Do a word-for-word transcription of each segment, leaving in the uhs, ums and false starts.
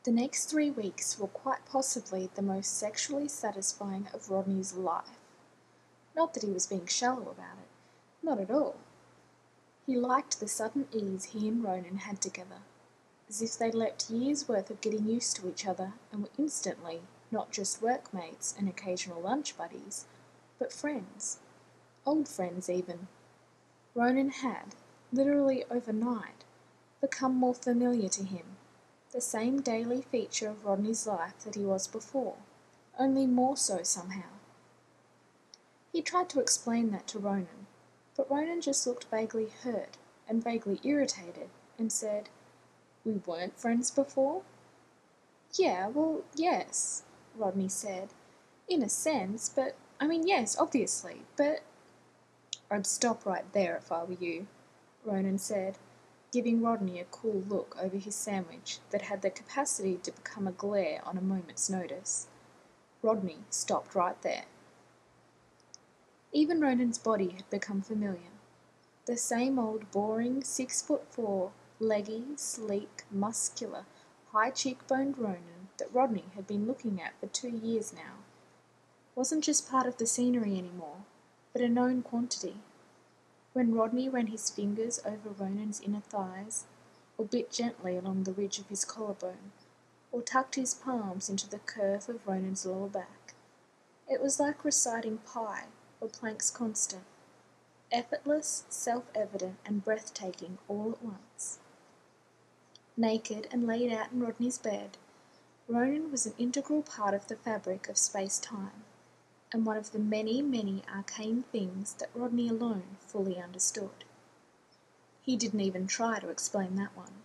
The next three weeks were quite possibly the most sexually satisfying of Rodney's life. Not that he was being shallow about it. Not at all. He liked the sudden ease he and Ronan had together, as if they'd leapt years' worth of getting used to each other and were instantly not just workmates and occasional lunch buddies, but friends. Old friends, even. Ronan had, literally overnight, become more familiar to him, the same daily feature of Rodney's life that he was before, only more so somehow. He tried to explain that to Ronan, but Ronan just looked vaguely hurt and vaguely irritated and said, "We weren't friends before?" "Yeah, well, yes," Rodney said. "In a sense, but, I mean, yes, obviously, but—" "I'd stop right there if I were you," Ronan said, giving Rodney a cool look over his sandwich that had the capacity to become a glare on a moment's notice. Rodney stopped right there. Even Ronan's body had become familiar. The same old boring six foot four, leggy, sleek, muscular, high cheekboned Ronan that Rodney had been looking at for two years now. Wasn't just part of the scenery anymore, but a known quantity. When Rodney ran his fingers over Ronan's inner thighs, or bit gently along the ridge of his collarbone, or tucked his palms into the curve of Ronan's lower back, it was like reciting Pi or Planck's constant, effortless, self-evident, and breathtaking all at once. Naked and laid out in Rodney's bed, Ronan was an integral part of the fabric of space-time, and one of the many, many arcane things that Rodney alone fully understood. He didn't even try to explain that one.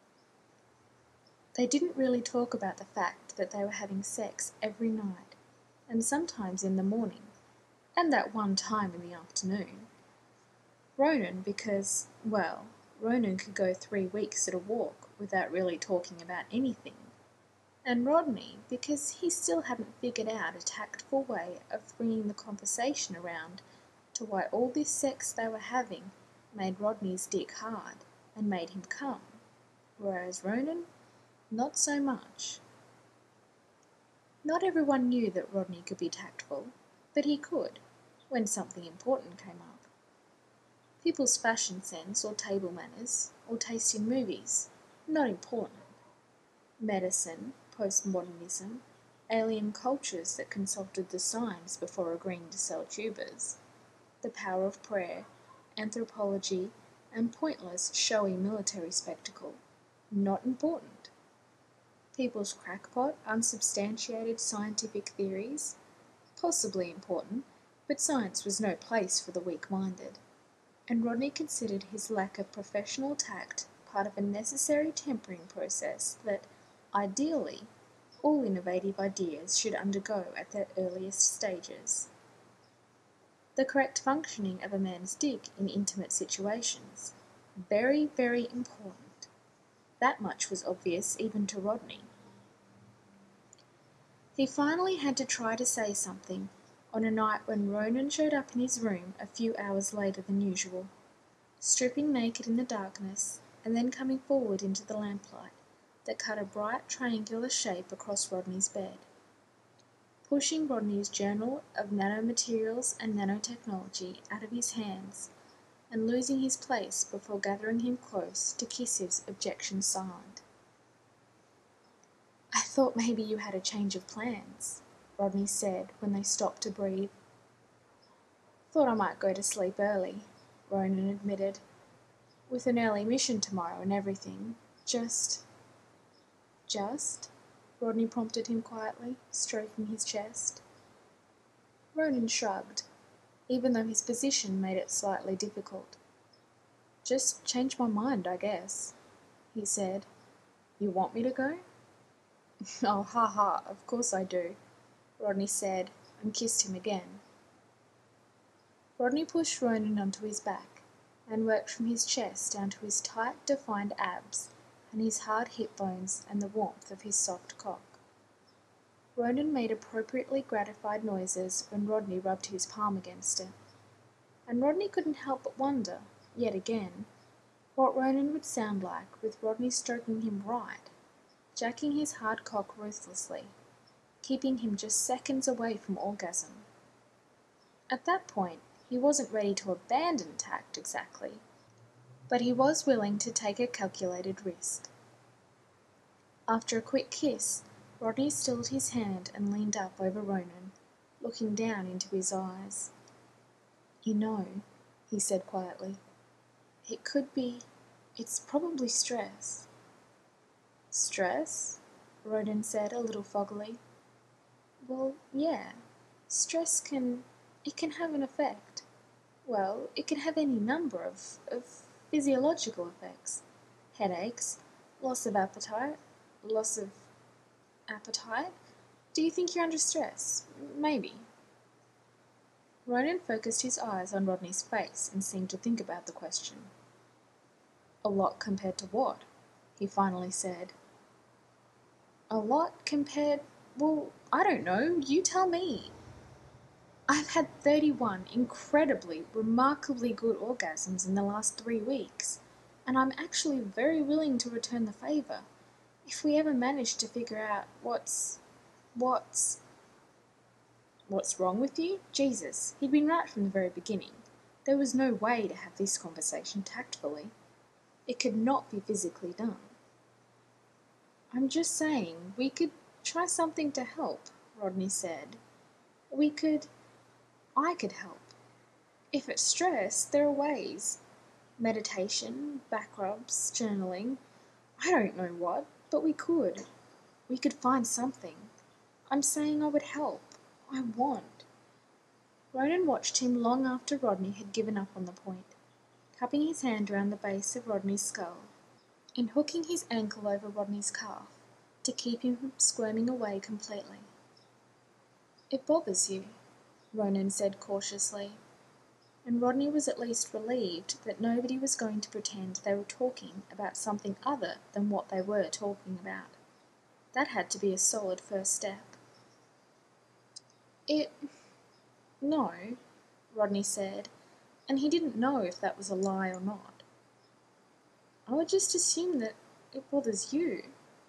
They didn't really talk about the fact that they were having sex every night, and sometimes in the morning, and that one time in the afternoon. Ronan because, well, Ronan could go three weeks at a walk without really talking about anything, and Rodney because he still hadn't figured out a tactful way of bringing the conversation around to why all this sex they were having made Rodney's dick hard and made him come, whereas Ronan, not so much. Not everyone knew that Rodney could be tactful, but he could, when something important came up. People's fashion sense or table manners or taste in movies, not important. Medicine, postmodernism, alien cultures that consulted the signs before agreeing to sell tubers, the power of prayer, anthropology, and pointless, showy military spectacle, not important. People's crackpot, unsubstantiated scientific theories, possibly important, but science was no place for the weak-minded, and Rodney considered his lack of professional tact part of a necessary tempering process that, ideally, all innovative ideas should undergo at their earliest stages. The correct functioning of a man's dick in intimate situations, very, very important. That much was obvious even to Rodney. He finally had to try to say something on a night when Ronan showed up in his room a few hours later than usual, stripping naked in the darkness and then coming forward into the lamplight that cut a bright triangular shape across Rodney's bed. Pushing Rodney's Journal of Nanomaterials and Nanotechnology out of his hands and losing his place before gathering him close to kiss his objection silent. "I thought maybe you had a change of plans," Rodney said when they stopped to breathe. "Thought I might go to sleep early," Ronan admitted. "With an early mission tomorrow and everything. Just—" "Just?" Rodney prompted him quietly, stroking his chest. Ronan shrugged, even though his position made it slightly difficult. "Just changed my mind, I guess," he said. "You want me to go?" "Oh, ha ha, of course I do," Rodney said, and kissed him again. Rodney pushed Ronan onto his back, and worked from his chest down to his tight, defined abs and his hard hip bones and the warmth of his soft cock. Ronan made appropriately gratified noises when Rodney rubbed his palm against it, and Rodney couldn't help but wonder, yet again, what Ronan would sound like with Rodney stroking him right, jacking his hard cock ruthlessly, keeping him just seconds away from orgasm. At that point, he wasn't ready to abandon tact exactly, but he was willing to take a calculated risk. After a quick kiss, Rodney stilled his hand and leaned up over Ronan, looking down into his eyes. "You know," he said quietly, "it could be, it's probably stress." "Stress?" Ronan said a little foggily. "Well, yeah. Stress can, it can have an effect. Well, it can have any number of, of physiological effects. Headaches, loss of appetite, loss of appetite? Do you think you're under stress? Maybe." Ronan focused his eyes on Rodney's face and seemed to think about the question. "A lot compared to what?" he finally said. "A lot compared, well, I don't know, you tell me. I've had thirty-one incredibly, remarkably good orgasms in the last three weeks, and I'm actually very willing to return the favour. If we ever manage to figure out what's, what's... What's wrong with you? Jesus, he'd been right from the very beginning. There was no way to have this conversation tactfully. It could not be physically done. "I'm just saying, we could try something to help," Rodney said. "We could... I could help. If it's stress, there are ways. Meditation, back rubs, journaling. I don't know what, but we could. We could find something. I'm saying I would help. I want." Ronan watched him long after Rodney had given up on the point, cupping his hand around the base of Rodney's skull and hooking his ankle over Rodney's calf to keep him from squirming away completely. "It bothers you," Ronan said cautiously, and Rodney was at least relieved that nobody was going to pretend they were talking about something other than what they were talking about. That had to be a solid first step. "It... no," Rodney said, and he didn't know if that was a lie or not. "I would just assume that it bothers you.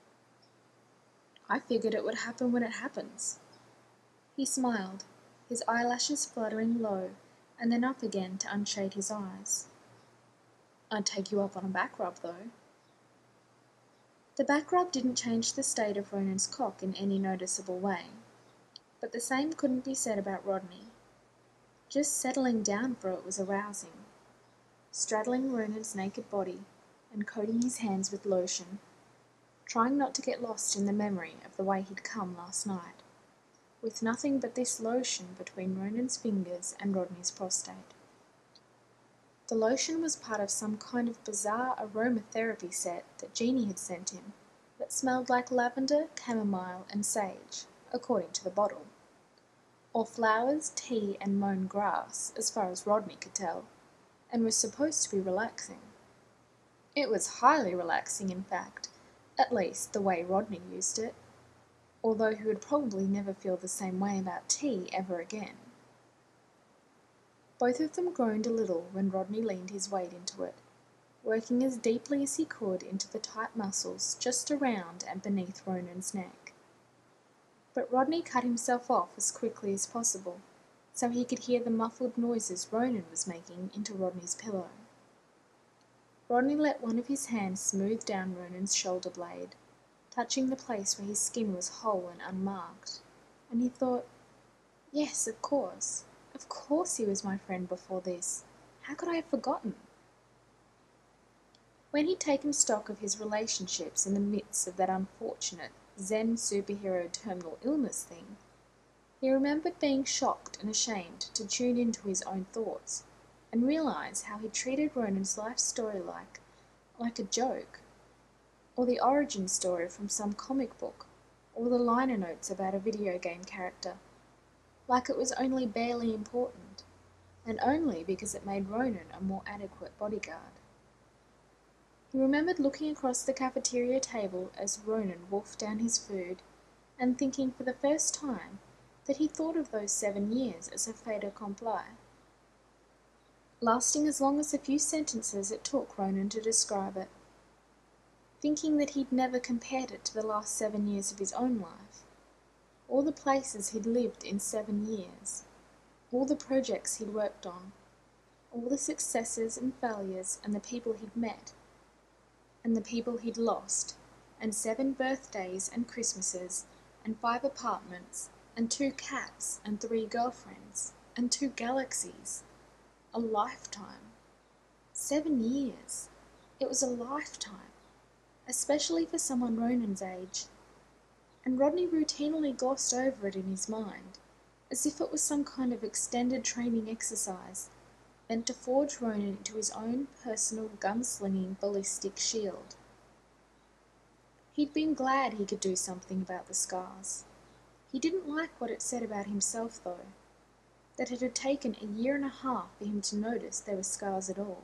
I figured it would happen when it happens." He smiled, his eyelashes fluttering low and then up again to unshade his eyes. "I'd take you up on a back rub, though." The back rub didn't change the state of Ronan's cock in any noticeable way, but the same couldn't be said about Rodney. Just settling down for it was arousing. Straddling Ronan's naked body and coating his hands with lotion, trying not to get lost in the memory of the way he'd come last night, with nothing but this lotion between Ronan's fingers and Rodney's prostate. The lotion was part of some kind of bizarre aromatherapy set that Jeannie had sent him that smelled like lavender, chamomile and sage, according to the bottle. Or flowers, tea and mown grass, as far as Rodney could tell, and was supposed to be relaxing. It was highly relaxing, in fact, at least the way Rodney used it, although he would probably never feel the same way about tea ever again. Both of them groaned a little when Rodney leaned his weight into it, working as deeply as he could into the tight muscles just around and beneath Ronan's neck. But Rodney cut himself off as quickly as possible, so he could hear the muffled noises Ronan was making into Rodney's pillow. Rodney let one of his hands smooth down Ronan's shoulder blade, touching the place where his skin was whole and unmarked, and he thought, yes, of course, of course he was my friend before this. How could I have forgotten? When he'd taken stock of his relationships in the midst of that unfortunate Zen superhero terminal illness thing, he remembered being shocked and ashamed to tune into his own thoughts and realise how he treated Ronan's life story like, like a joke, or the origin story from some comic book, or the liner notes about a video game character, like it was only barely important, and only because it made Ronan a more adequate bodyguard. He remembered looking across the cafeteria table as Ronan wolfed down his food, and thinking for the first time that he thought of those seven years as a fait accompli, lasting as long as the few sentences it took Ronan to describe it. thinking that he'd never compared it to the last seven years of his own life, all the places he'd lived in seven years, all the projects he'd worked on, all the successes and failures and the people he'd met, and the people he'd lost, and seven birthdays and Christmases, and five apartments, and two cats, and three girlfriends, and two galaxies. A lifetime. Seven years. It was a lifetime, especially for someone Ronan's age. And Rodney routinely glossed over it in his mind, as if it was some kind of extended training exercise meant to forge Ronan into his own personal gunslinging ballistic shield. He'd been glad he could do something about the scars. He didn't like what it said about himself, though, that it had taken a year and a half for him to notice there were scars at all.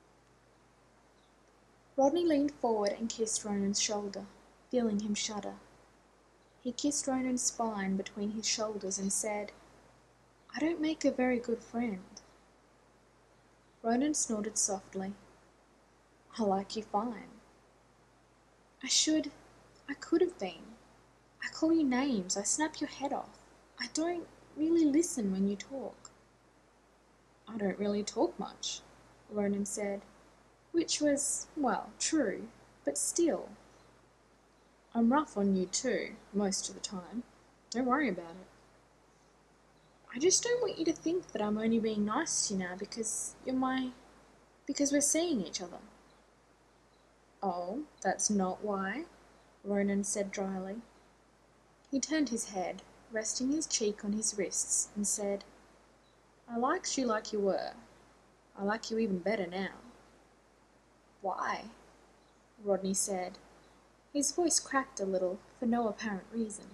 Rodney leaned forward and kissed Ronan's shoulder, feeling him shudder. He kissed Ronan's spine between his shoulders and said, "I don't make a very good friend." Ronan snorted softly. "I like you fine." "I should, I could have been. I call you names, I snap your head off. I don't really listen when you talk." "I don't really talk much," Ronan said, which was, well, true, but still. "I'm rough on you too, most of the time. Don't worry about it." "I just don't want you to think that I'm only being nice to you now because you're my... because we're seeing each other." "Oh, that's not why?" Ronan said dryly. He turned his head, resting his cheek on his wrists, and said, "I liked you like you were. I like you even better now." "Why?" Rodney said. His voice cracked a little, for no apparent reason.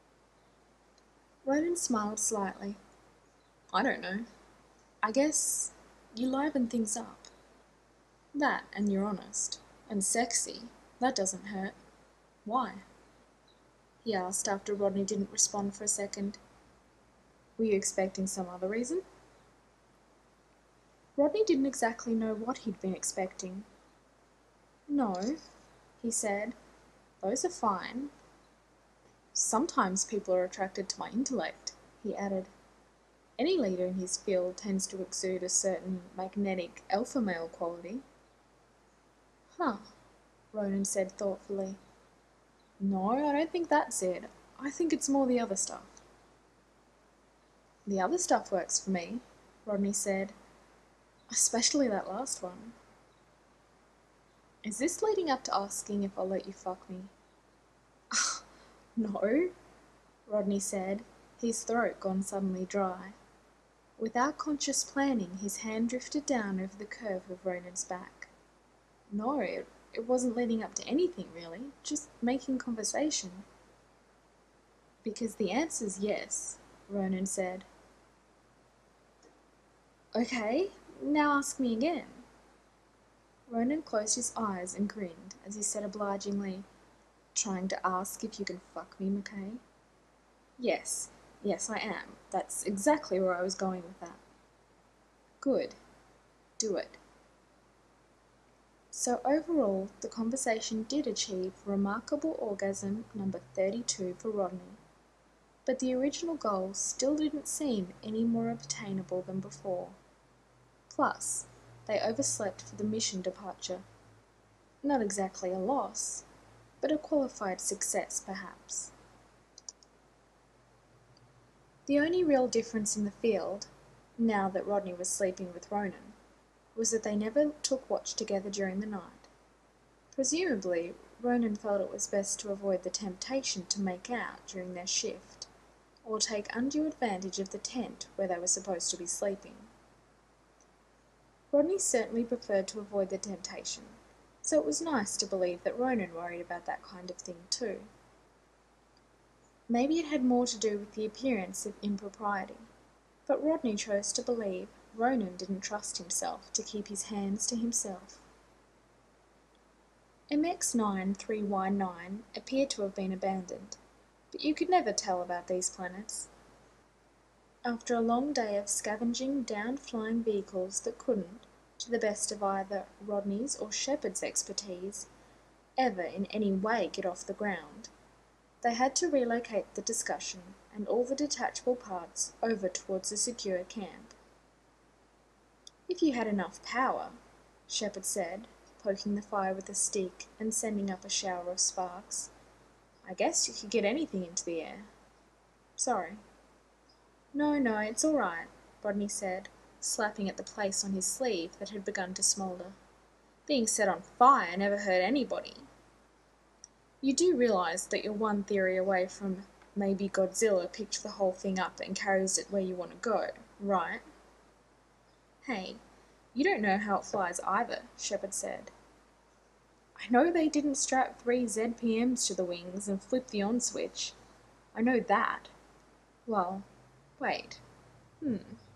Ronan smiled slightly. "I don't know. I guess you liven things up. That, and you're honest. And sexy. That doesn't hurt. Why?" he asked after Rodney didn't respond for a second. "Were you expecting some other reason?" Rodney didn't exactly know what he'd been expecting. "No," he said. "Those are fine. Sometimes people are attracted to my intellect," he added. "Any leader in his field tends to exude a certain magnetic alpha male quality." "Huh," Ronan said thoughtfully. "No, I don't think that's it. I think it's more the other stuff." "The other stuff works for me," Rodney said. "Especially that last one." "Is this leading up to asking if I'll let you fuck me?" "No," Rodney said, his throat gone suddenly dry. Without conscious planning, his hand drifted down over the curve of Ronan's back. "No, it, it wasn't leading up to anything, really. Just making conversation." "Because the answer's yes," Ronan said. "Okay, now ask me again." Ronan closed his eyes and grinned as he said obligingly, "Trying to ask if you can fuck me, McKay?" "Yes, yes I am. That's exactly where I was going with that." "Good. Do it." So overall, the conversation did achieve remarkable orgasm number thirty-two for Rodney, but the original goal still didn't seem any more obtainable than before. Plus, they overslept for the mission departure. Not exactly a loss, but a qualified success, perhaps. The only real difference in the field, now that Rodney was sleeping with Ronan, was that they never took watch together during the night. Presumably, Ronan felt it was best to avoid the temptation to make out during their shift, or take undue advantage of the tent where they were supposed to be sleeping. Rodney certainly preferred to avoid the temptation, so it was nice to believe that Ronan worried about that kind of thing too. Maybe it had more to do with the appearance of impropriety, but Rodney chose to believe Ronan didn't trust himself to keep his hands to himself. M X nine three Y nine appeared to have been abandoned, but you could never tell about these planets. After a long day of scavenging down flying vehicles that couldn't, to the best of either Rodney's or Shepard's expertise, ever in any way get off the ground. They had to relocate the discussion and all the detachable parts over towards a secure camp. "If you had enough power," Shepard said, poking the fire with a stick and sending up a shower of sparks, "I guess you could get anything into the air." "Sorry." "No, no, it's all right," Rodney said, slapping at the place on his sleeve that had begun to smoulder. "Being set on fire never hurt anybody. You do realize that you're one theory away from maybe Godzilla picked the whole thing up and carries it where you want to go, right?" "Hey, you don't know how it flies either," Shepard said. "I know they didn't strap three Z P Ms to the wings and flip the on switch. I know that. Well, wait. Hmm."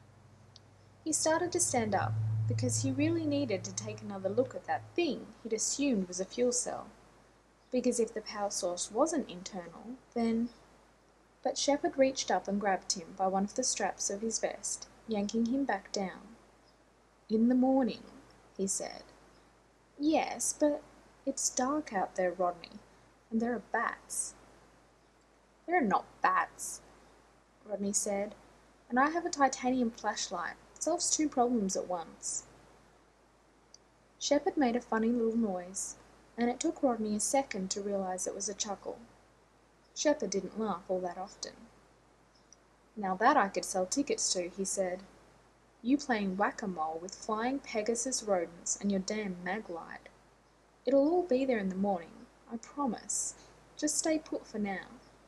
He started to stand up, because he really needed to take another look at that thing he'd assumed was a fuel cell. Because if the power source wasn't internal, then... But Shepard reached up and grabbed him by one of the straps of his vest, yanking him back down. "In the morning," he said. "Yes, but it's dark out there, Rodney, and there are bats." "There are not bats," Rodney said, "and I have a titanium flashlight. It solves two problems at once." Shepard made a funny little noise, and it took Rodney a second to realize it was a chuckle. Shepard didn't laugh all that often. "Now that I could sell tickets to," he said. "You playing whack-a-mole with flying Pegasus rodents and your damn Maglite. It'll all be there in the morning, I promise. Just stay put for now."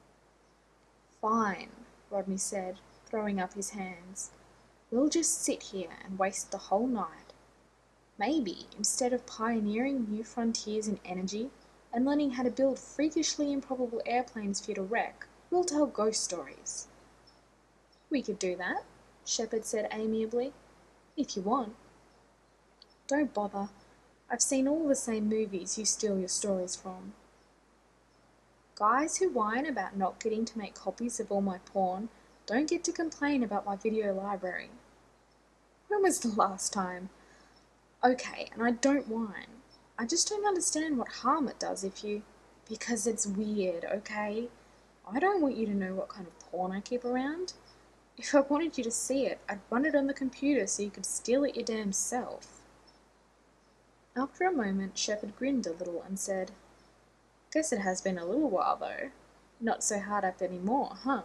"Fine," Rodney said, throwing up his hands. "We'll just sit here and waste the whole night. Maybe, instead of pioneering new frontiers in energy and learning how to build freakishly improbable airplanes for you to wreck, we'll tell ghost stories." "We could do that," Shepard said amiably, "if you want." "Don't bother. I've seen all the same movies you steal your stories from." "Guys who whine about not getting to make copies of all my porn don't get to complain about my video library." "When was the last time?" "Okay, and I don't whine. I just don't understand what harm it does if you... Because it's weird, okay? I don't want you to know what kind of porn I keep around. If I wanted you to see it, I'd run it on the computer so you could steal it your damn self." After a moment, Shepard grinned a little and said, "Guess it has been a little while, though. Not so hard up anymore, huh?"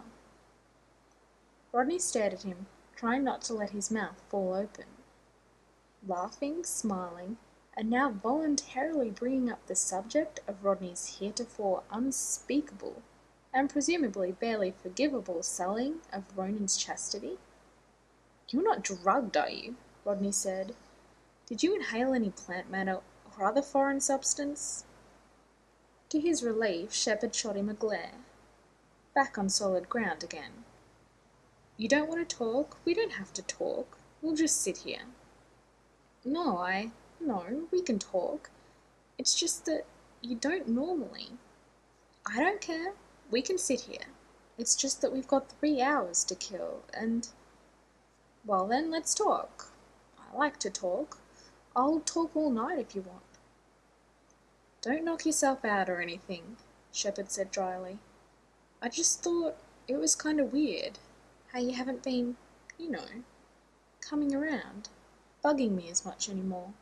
Rodney stared at him, trying not to let his mouth fall open. Laughing, smiling, and now voluntarily bringing up the subject of Rodney's heretofore unspeakable and presumably barely forgivable selling of Ronan's chastity. "You're not drugged, are you?" Rodney said. "Did you inhale any plant matter or other foreign substance?" To his relief, Shepard shot him a glare. Back on solid ground again. "You don't want to talk? We don't have to talk. We'll just sit here." "No, I... No, we can talk. It's just that you don't normally." "I don't care. We can sit here. It's just that we've got three hours to kill, and..." "Well then, let's talk. I like to talk. I'll talk all night if you want." "Don't knock yourself out or anything," Shepard said dryly. "I just thought it was kind of weird how you haven't been, you know, coming around, bugging me as much anymore."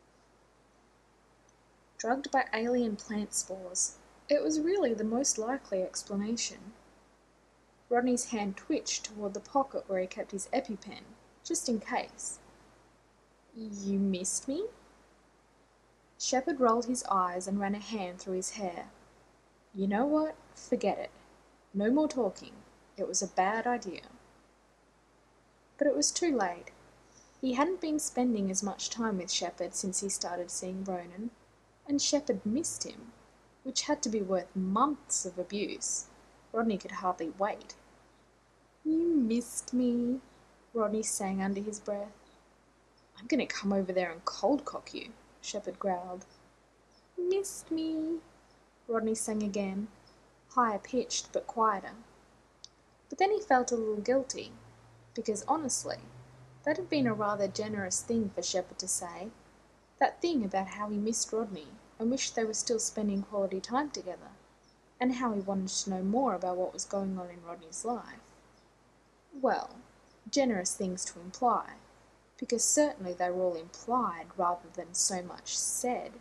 Drugged by alien plant spores. It was really the most likely explanation. Rodney's hand twitched toward the pocket where he kept his EpiPen, just in case. "You missed me?" Shepard rolled his eyes and ran a hand through his hair. "You know what? Forget it. No more talking. It was a bad idea." But it was too late. He hadn't been spending as much time with Shepard since he started seeing Ronan, and Shepard missed him, which had to be worth months of abuse. Rodney could hardly wait. "You missed me," Rodney sang under his breath. "I'm going to come over there and cold-cock you," Shepard growled. "Missed me," Rodney sang again, higher-pitched but quieter. But then he felt a little guilty, because honestly, that had been a rather generous thing for Shepard to say. That thing about how he missed Rodney, and wished they were still spending quality time together, and how he wanted to know more about what was going on in Rodney's life. Well, generous things to imply, because certainly they were all implied rather than so much said.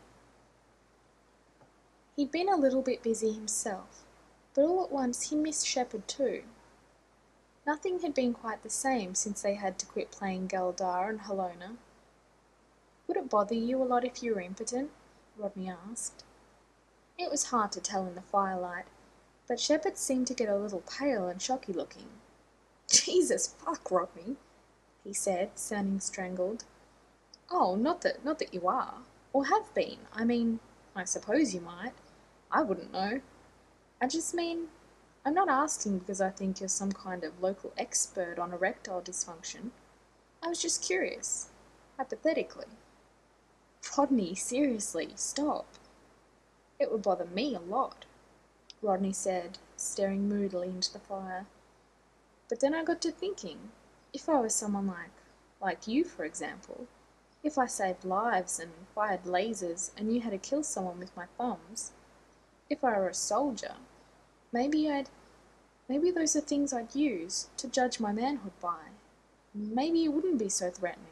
He'd been a little bit busy himself, but all at once he missed Shepard too. Nothing had been quite the same since they had to quit playing Galdar and Halona. "Would it bother you a lot if you were impotent?" Rodney asked. It was hard to tell in the firelight, but Shepard seemed to get a little pale and shocky looking. "Jesus fuck, Rodney," he said, sounding strangled. "Oh, not that, not that you are, or have been. I mean, I suppose you might. I wouldn't know. I just mean, I'm not asking because I think you're some kind of local expert on erectile dysfunction. I was just curious, hypothetically." "Rodney, seriously, stop." "It would bother me a lot," Rodney said, staring moodily into the fire. "But then I got to thinking, if I was someone like, like you, for example, if I saved lives and fired lasers and knew how to kill someone with my thumbs, if I were a soldier, maybe I'd, maybe those are things I'd use to judge my manhood by. Maybe it wouldn't be so threatening."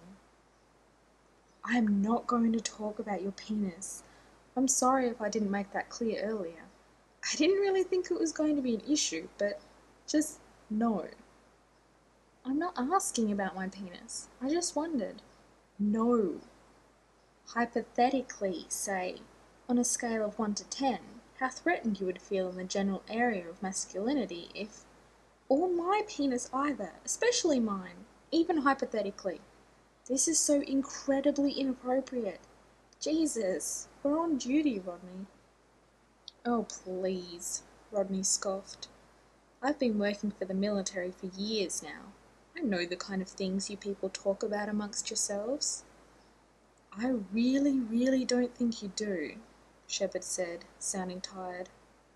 "I'm not going to talk about your penis. I'm sorry if I didn't make that clear earlier. I didn't really think it was going to be an issue, but just no." "I'm not asking about my penis. I just wondered." "No. Hypothetically, say, on a scale of one to ten, how threatened you would feel in the general area of masculinity if—" "Or my penis either, especially mine, even hypothetically. This is so incredibly inappropriate. Jesus, we're on duty, Rodney." "Oh, please," Rodney scoffed. "I've been working for the military for years now. I know the kind of things you people talk about amongst yourselves." "I really, really don't think you do," Shepard said, sounding tired.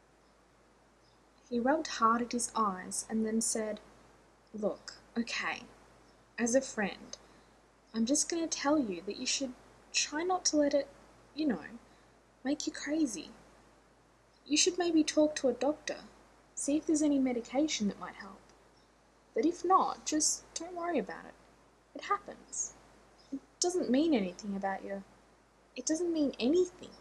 He rubbed hard at his eyes and then said, "Look, okay, as a friend, I'm just going to tell you that you should try not to let it, you know, make you crazy. You should maybe talk to a doctor, see if there's any medication that might help. But if not, just don't worry about it. It happens. It doesn't mean anything about your... It doesn't mean anything."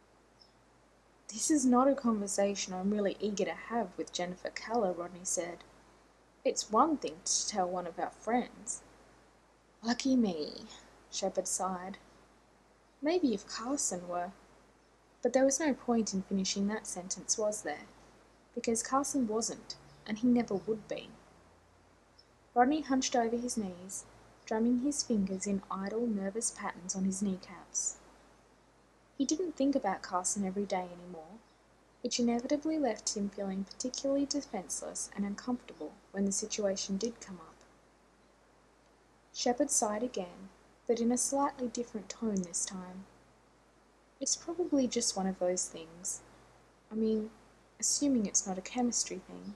"This is not a conversation I'm really eager to have with Jennifer Keller," Rodney said. "It's one thing to tell one of our friends." "Lucky me," Shepard sighed. "Maybe if Carson were—" But there was no point in finishing that sentence, was there? Because Carson wasn't, and he never would be. Rodney hunched over his knees, drumming his fingers in idle, nervous patterns on his kneecaps. He didn't think about Carson every day anymore, which inevitably left him feeling particularly defenseless and uncomfortable when the situation did come up. Shepard sighed again, but in a slightly different tone this time. "It's probably just one of those things. I mean, assuming it's not a chemistry thing."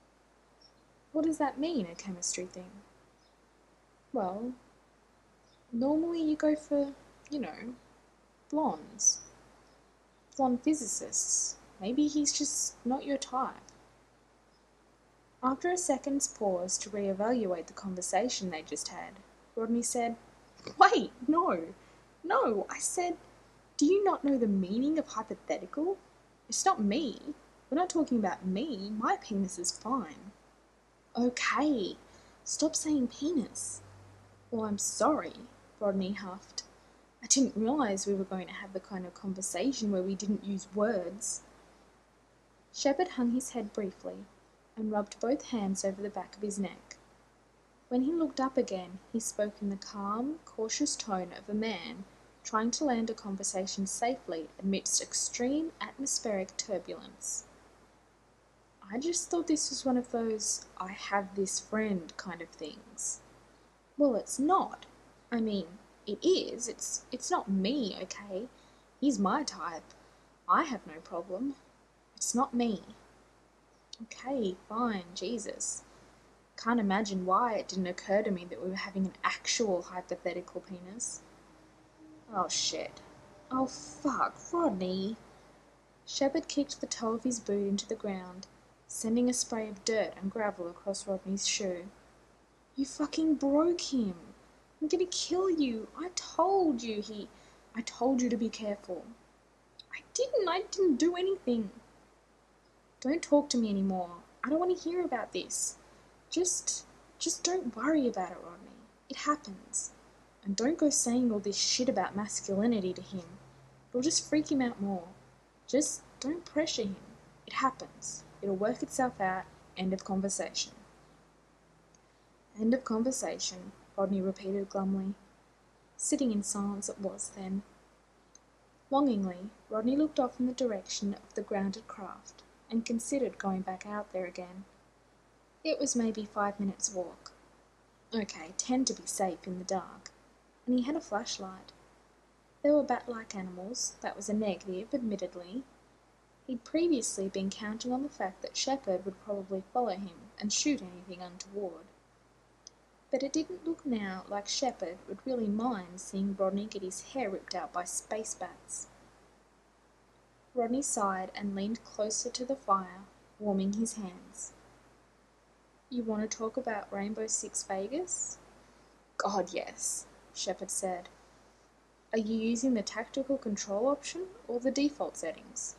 "What does that mean, a chemistry thing?" "Well, normally you go for, you know, blondes. Blonde physicists. Maybe he's just not your type." After a second's pause to re-evaluate the conversation they just had, Rodney said, "Wait, no, no, I said, do you not know the meaning of hypothetical? It's not me. We're not talking about me. My penis is fine." "Okay, stop saying penis." "Well, I'm sorry," Rodney huffed. "I didn't realize we were going to have the kind of conversation where we didn't use words." Shepard hung his head briefly and rubbed both hands over the back of his neck. When he looked up again, he spoke in the calm, cautious tone of a man trying to land a conversation safely amidst extreme atmospheric turbulence. "I just thought this was one of those 'I have this friend' kind of things." "Well, it's not. I mean, it is. It's, it's not me, okay? He's my type. I have no problem. It's not me." "Okay, fine, Jesus. Can't imagine why it didn't occur to me that we were having an actual hypothetical penis." "Oh, shit." Oh, fuck, Rodney! Shepard kicked the toe of his boot into the ground, sending a spray of dirt and gravel across Rodney's shoe. You fucking broke him! I'm gonna kill you! I told you he... I told you to be careful. I didn't! I didn't do anything! Don't talk to me anymore. I don't want to hear about this. Just... just don't worry about it, Rodney. It happens. And don't go saying all this shit about masculinity to him. It'll just freak him out more. Just don't pressure him. It happens. It'll work itself out. End of conversation. End of conversation, Rodney repeated glumly. Sitting in silence it was then. Longingly, Rodney looked off in the direction of the grounded craft and considered going back out there again. It was maybe five minutes' walk. Okay, ten to be safe in the dark. And he had a flashlight. They were bat-like animals, that was a negative, admittedly. He'd previously been counting on the fact that Shepard would probably follow him and shoot anything untoward. But it didn't look now like Shepard would really mind seeing Rodney get his hair ripped out by space bats. Rodney sighed and leaned closer to the fire, warming his hands. You want to talk about Rainbow Six Vegas? God, yes, Shepard said. Are you using the tactical control option or the default settings?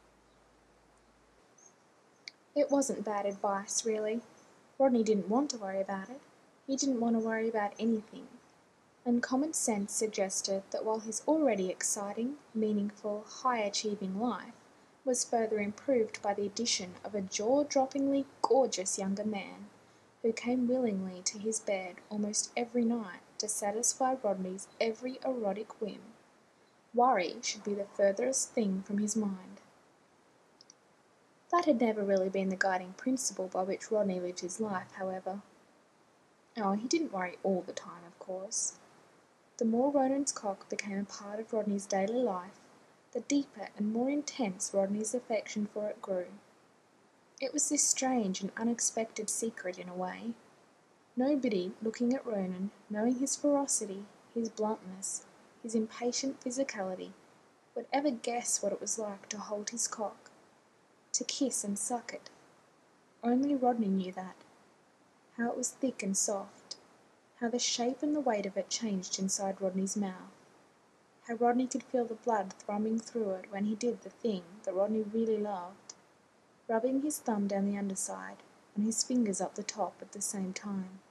It wasn't bad advice, really. Rodney didn't want to worry about it. He didn't want to worry about anything. And common sense suggested that while his already exciting, meaningful, high-achieving life was further improved by the addition of a jaw-droppingly gorgeous younger man who came willingly to his bed almost every night to satisfy Rodney's every erotic whim, worry should be the furthest thing from his mind. That had never really been the guiding principle by which Rodney lived his life, however. Oh, he didn't worry all the time, of course. The more Ronan's cock became a part of Rodney's daily life, the deeper and more intense Rodney's affection for it grew. It was this strange and unexpected secret in a way. Nobody looking at Ronan, knowing his ferocity, his bluntness, his impatient physicality, would ever guess what it was like to hold his cock, to kiss and suck it. Only Rodney knew that. How it was thick and soft, how the shape and the weight of it changed inside Rodney's mouth, how Rodney could feel the blood thrumming through it when he did the thing that Rodney really loved, rubbing his thumb down the underside and his fingers up the top at the same time.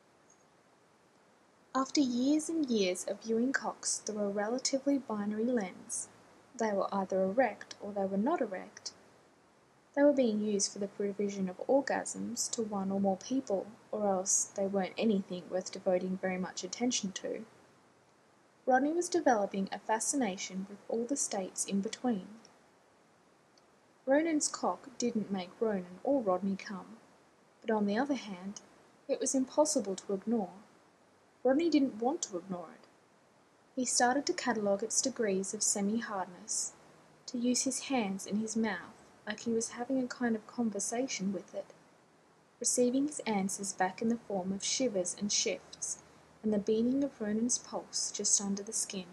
After years and years of viewing cocks through a relatively binary lens, they were either erect or they were not erect. They were being used for the provision of orgasms to one or more people, or else they weren't anything worth devoting very much attention to. Rodney was developing a fascination with all the states in between. Ronan's cock didn't make Ronan or Rodney come, but on the other hand, it was impossible to ignore. Rodney didn't want to ignore it. He started to catalogue its degrees of semi-hardness, to use his hands and his mouth like he was having a kind of conversation with it, receiving his answers back in the form of shivers and shifts and the beating of Ronan's pulse just under the skin.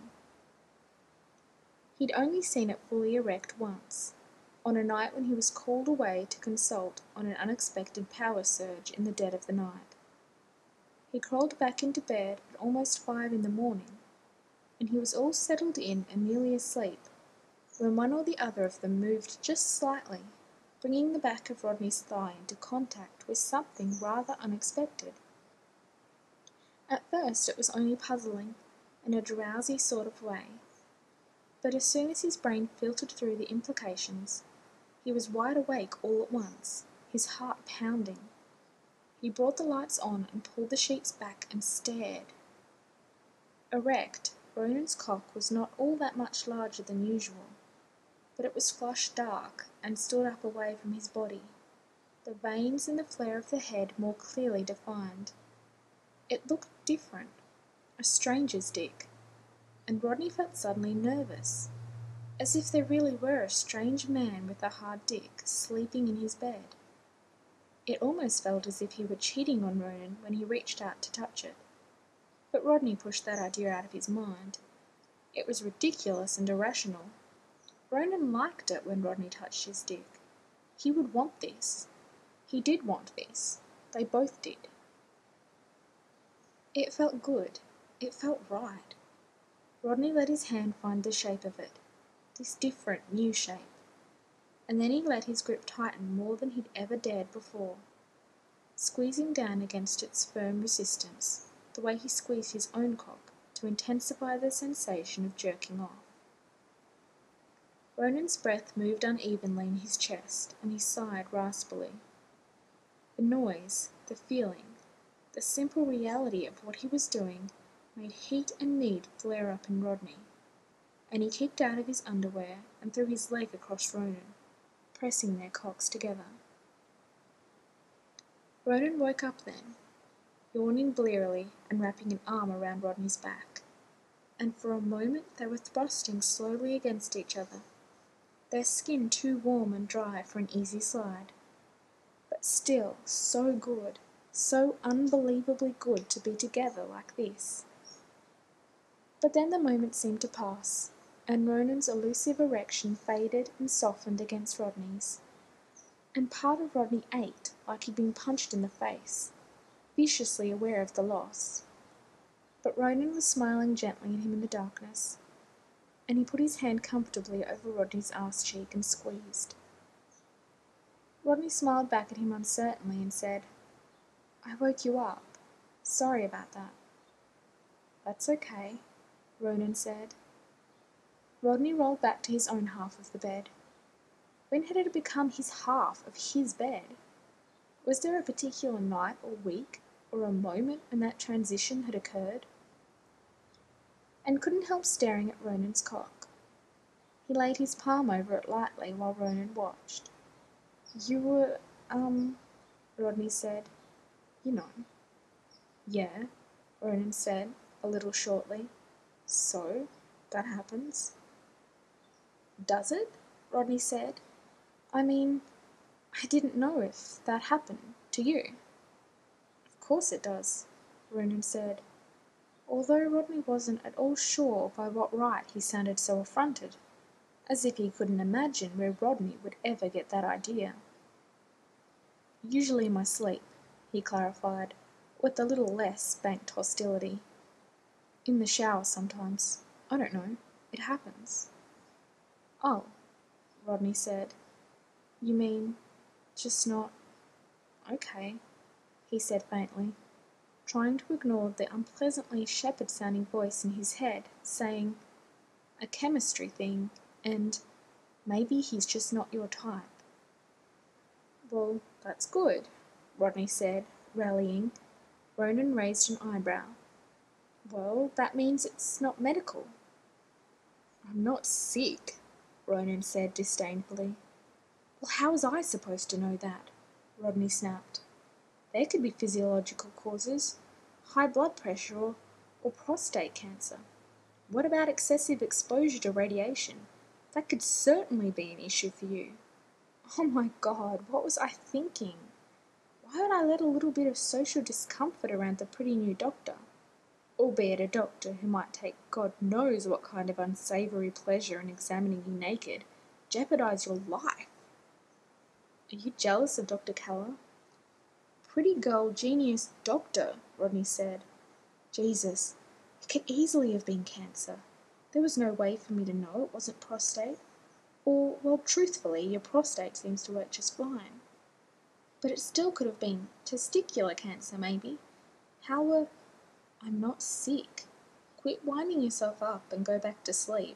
He'd only seen it fully erect once, on a night when he was called away to consult on an unexpected power surge in the dead of the night. He crawled back into bed at almost five in the morning, and he was all settled in and nearly asleep, when one or the other of them moved just slightly, bringing the back of Rodney's thigh into contact with something rather unexpected. At first it was only puzzling, in a drowsy sort of way, but as soon as his brain filtered through the implications, he was wide awake all at once, his heart pounding. He brought the lights on and pulled the sheets back and stared. Erect, Ronan's cock was not all that much larger than usual, but it was flushed dark and stood up away from his body, the veins and the flare of the head more clearly defined. It looked different, a stranger's dick, and Rodney felt suddenly nervous, as if there really were a strange man with a hard dick sleeping in his bed. It almost felt as if he were cheating on Ronan when he reached out to touch it, but Rodney pushed that idea out of his mind. It was ridiculous and irrational. Ronan liked it when Rodney touched his dick. He would want this. He did want this. They both did. It felt good. It felt right. Rodney let his hand find the shape of it, this different, new shape, and then he let his grip tighten more than he'd ever dared before, squeezing down against its firm resistance, the way he squeezed his own cock to intensify the sensation of jerking off. Ronan's breath moved unevenly in his chest, and he sighed raspily. The noise, the feeling, the simple reality of what he was doing made heat and need flare up in Rodney, and he kicked out of his underwear and threw his leg across Ronan, pressing their cocks together. Ronan woke up then, yawning blearily and wrapping an arm around Rodney's back, and for a moment they were thrusting slowly against each other, their skin too warm and dry for an easy slide, but still so good, so unbelievably good to be together like this. But then the moment seemed to pass, and Ronan's elusive erection faded and softened against Rodney's, and part of Rodney ached like he'd been punched in the face, viciously aware of the loss. But Ronan was smiling gently at him in the darkness, and he put his hand comfortably over Rodney's arse cheek and squeezed. Rodney smiled back at him uncertainly and said, "I woke you up. Sorry about that." "That's okay," Ronan said. Rodney rolled back to his own half of the bed. When had it become his half of his bed? Was there a particular night or week or a moment when that transition had occurred? And couldn't help staring at Ronan's cock. He laid his palm over it lightly while Ronan watched. "You were, um," Rodney said. "You know." "Yeah," Ronan said, a little shortly. "So, that happens." "Does it?" Rodney said. "I mean, I didn't know if that happened to you." "Of course it does," Ronan said, although Rodney wasn't at all sure by what right he sounded so affronted, as if he couldn't imagine where Rodney would ever get that idea. "Usually in my sleep," he clarified, with a little less banked hostility. "In the shower sometimes. I don't know. It happens." "Oh," Rodney said. "You mean, just not—" "Okay," he said faintly, trying to ignore the unpleasantly shepherd-sounding voice in his head, saying, "A chemistry thing, and maybe he's just not your type." "Well, that's good," Rodney said, rallying. Ronan raised an eyebrow. "Well, that means it's not medical." "I'm not sick," Ronan said disdainfully. "Well, how was I supposed to know that?" Rodney snapped. "There could be physiological causes, high blood pressure or, or prostate cancer. What about excessive exposure to radiation? That could certainly be an issue for you. Oh my God, what was I thinking? Why would I let a little bit of social discomfort around the pretty new doctor, albeit a doctor who might take God knows what kind of unsavoury pleasure in examining you naked, jeopardise your life? Are you jealous of Doctor Keller?" "Pretty girl, genius doctor," Rodney said. "Jesus, it could easily have been cancer. There was no way for me to know it wasn't prostate. Or, well, truthfully, your prostate seems to work just fine. But it still could have been testicular cancer, maybe. How were—" "I'm not sick. Quit winding yourself up and go back to sleep."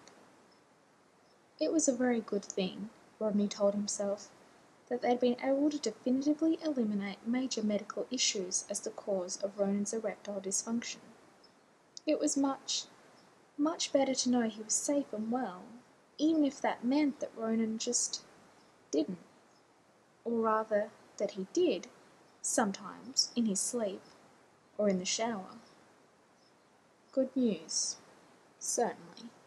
It was a very good thing, Rodney told himself, that they'd been able to definitively eliminate major medical issues as the cause of Ronan's erectile dysfunction. It was much, much better to know he was safe and well, even if that meant that Ronan just didn't. Or rather, that he did, sometimes, in his sleep, or in the shower. Good news, certainly.